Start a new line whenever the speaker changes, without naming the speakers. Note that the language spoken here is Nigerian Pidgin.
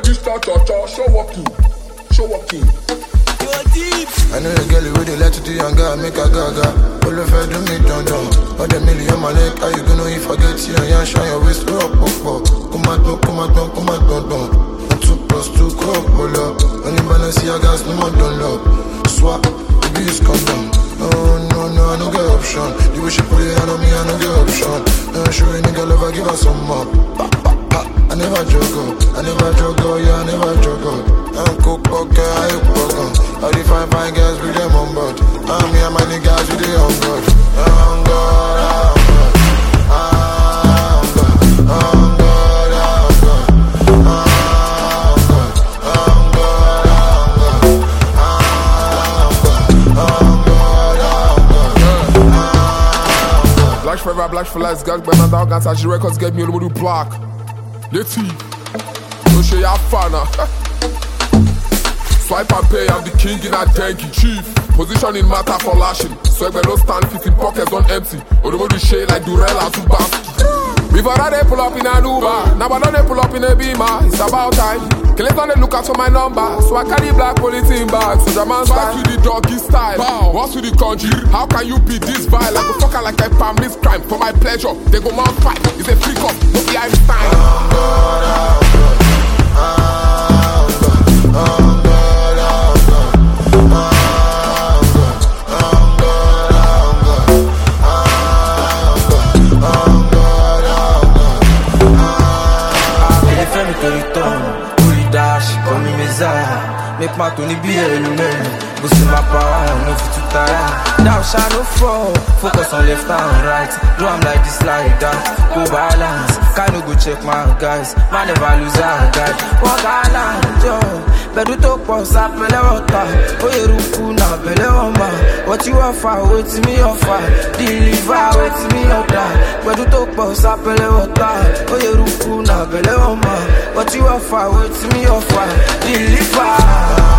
this cha-cha-cha, show walking.
I know the girl with the let to the young girl make a gaga. All of her do me down. All the million my leg, how you gonna forget you? Yeah, show your waist up. Come on. 2+2, pull up. Only balance your gas, no more don't love. Swap, the beast come down. No, I don't get option. The way she put it on me, I don't get option. Show a nigga love, I give her some more. I never joke, yeah, I never joke. I'm cook poker, I poker. All the fine girls with them on board. Me and my niggas with the on board. I'm God.
Black forever, black for life, gang, Ben and Dog, and Sachi Records get me a little black. Let's see. Don't show your fan. Swipe and pay, I'm the king in a dengue. Chief, position in matter for lashing. So if no stand, fit in pockets on empty. Or the body shade like Durella to Bansky. Before that they pull up in an Uber, now I they pull up in a Beamer. It's about time. Kill it on the look out for my number. So I carry black polythene bag. So the man's back with the doggy style. Bow. What's with the country? How can you be this vile? Like a fucker like I palm this crime. For my pleasure, they go mount fight. It's a freak up, no be Einstein.
Make my Tony be a man. Go see my power, no fit to tire. Thou shall no fall. Focus on left and right. Do I'm like this, like that. Go balance. Can you go check my guys? Man never lose a guy. Walk island, yo. Bedu to pause, I pele water. Oh, you ruku na pele wama. What you offer, wait to me offer. Deliver, wait to me order. Bedu to pause, I pele water. Oh, you ruku na pele wama. What you offer, wait to me offer. Deliver.